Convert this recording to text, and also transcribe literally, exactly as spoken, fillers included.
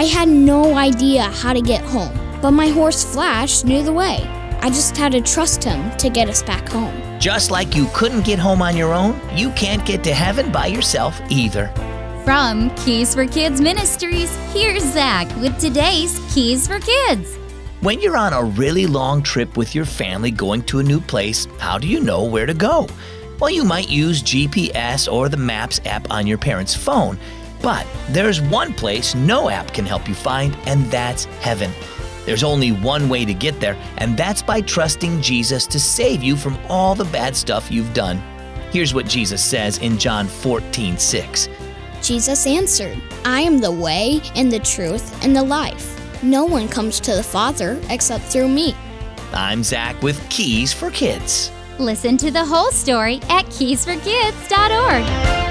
I had no idea how to get home, but my horse Flash knew the way. I just had to trust him to get us back home. Just like you couldn't get home on your own, you can't get to heaven by yourself either. From Keys for Kids Ministries, here's Zach with today's Keys for Kids. When you're on a really long trip with your family going to a new place, how do you know where to go? Well, you might use G P S or the Maps app on your parents' phone. But there's one place no app can help you find, and that's heaven. There's only one way to get there, and that's by trusting Jesus to save you from all the bad stuff you've done. Here's what Jesus says in John fourteen six. Jesus answered, I am the way and the truth and the life. No one comes to the Father except through me. I'm Zach with Keys for Kids. Listen to the whole story at keys for kids dot org.